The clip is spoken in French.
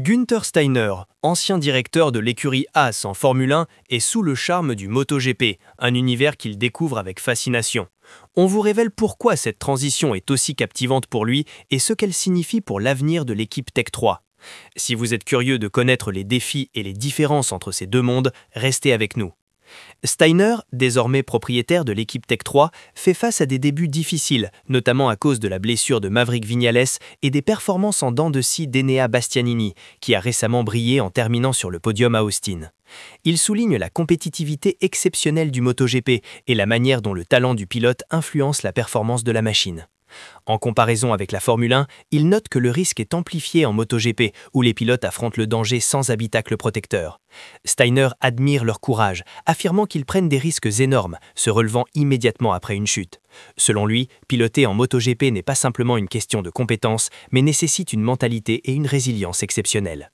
Günther Steiner, ancien directeur de l'écurie Haas en Formule 1, est sous le charme du MotoGP, un univers qu'il découvre avec fascination. On vous révèle pourquoi cette transition est aussi captivante pour lui et ce qu'elle signifie pour l'avenir de l'équipe Tech 3. Si vous êtes curieux de connaître les défis et les différences entre ces deux mondes, restez avec nous. Steiner, désormais propriétaire de l'équipe Tech 3, fait face à des débuts difficiles, notamment à cause de la blessure de Maverick Viñales et des performances en dents de scie d'Enea Bastianini, qui a récemment brillé en terminant sur le podium à Austin. Il souligne la compétitivité exceptionnelle du MotoGP et la manière dont le talent du pilote influence la performance de la machine. En comparaison avec la Formule 1, il note que le risque est amplifié en MotoGP, où les pilotes affrontent le danger sans habitacle protecteur. Steiner admire leur courage, affirmant qu'ils prennent des risques énormes, se relevant immédiatement après une chute. Selon lui, piloter en MotoGP n'est pas simplement une question de compétence, mais nécessite une mentalité et une résilience exceptionnelles.